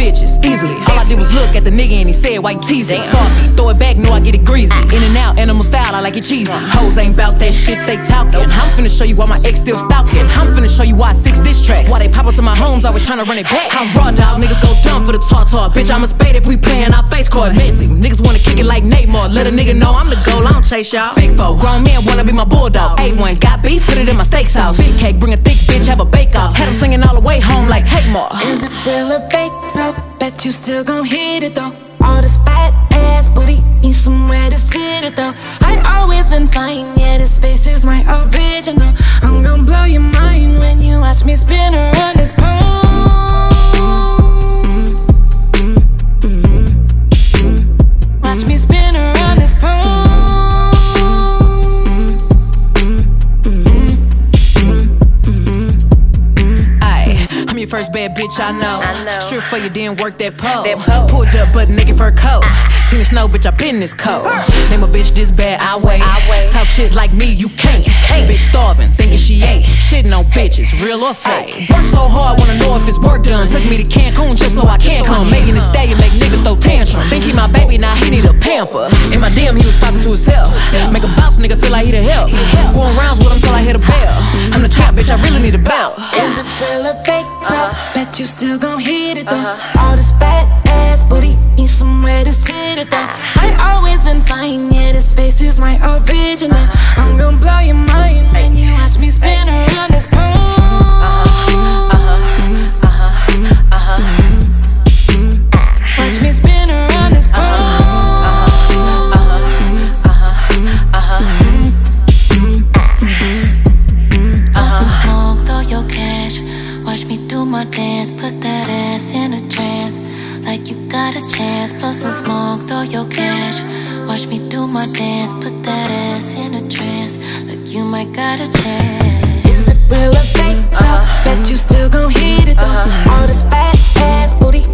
bitches, easily. All I did was look at the nigga and he said, why you teasing? Salty, throw it back, know I get it greasy. In and out, animal style, I like it cheesy. Hoes ain't bout that shit they talking. I'm finna show you why my ex still stalking. I'm finna show you why I 6 diss tracks. Why they pop up to my homes, always tryna run it back. I'm raw dog, niggas go dumb for the talk. Bitch, I'm a spade if we playin' our face card messy. Niggas wanna kick it like Neymar. Let a nigga know I'm the goal, I don't chase y'all. Big foe, grown man wanna be my bulldog. A1, got beef, put it in my steak sauce. Big cake, bring a thick bitch, have a bake off. Had him singing all the way home like take more. Is it real or fake? So bet you still gon' hit it though. All this fat ass booty needs somewhere to sit it though. I always been fine, yeah, this face is my original. I'm gon' blow your mind when you watch me spin around this pole. Watch me spin around this pole. I'm your first bad bitch I know. Strip for you, didn't work that pole. Pulled up, butt naked fur coat. Tina Snow, bitch, I been this cold. Name a bitch this bad, I wait. Talk shit like me, you can't. Bitch starving, thinking she ate. Shitting on bitches, real or fake. Work so hard, wanna know if it's work done. Took me to Cancun just so I can come. Making this day and make niggas throw tantrums. Think he my baby, now he need a pamper. In my DM, he was talking to himself. Make a bounce, nigga feel like he the help. Going rounds with him till I hit a bell. I'm the champ, bitch, I really need a belt. Is it real or fake? So bet you still gon' hit it though. All this fat ass booty needs somewhere to sit it though. I always been fine, yeah, this face is my original. I'm gon' blow your mind when you watch me spin around this pole. Watch me spin around this pole. Pour some smoke, throw your cash. Watch me do my dance, put that ass in a trance. Like you got a chance, blow some smoke, throw your cash. Watch me do my dance, put that ass in a trance. Like you might got a chance. Is it real or fake? So bet you still gon' hit it though. All this fat ass booty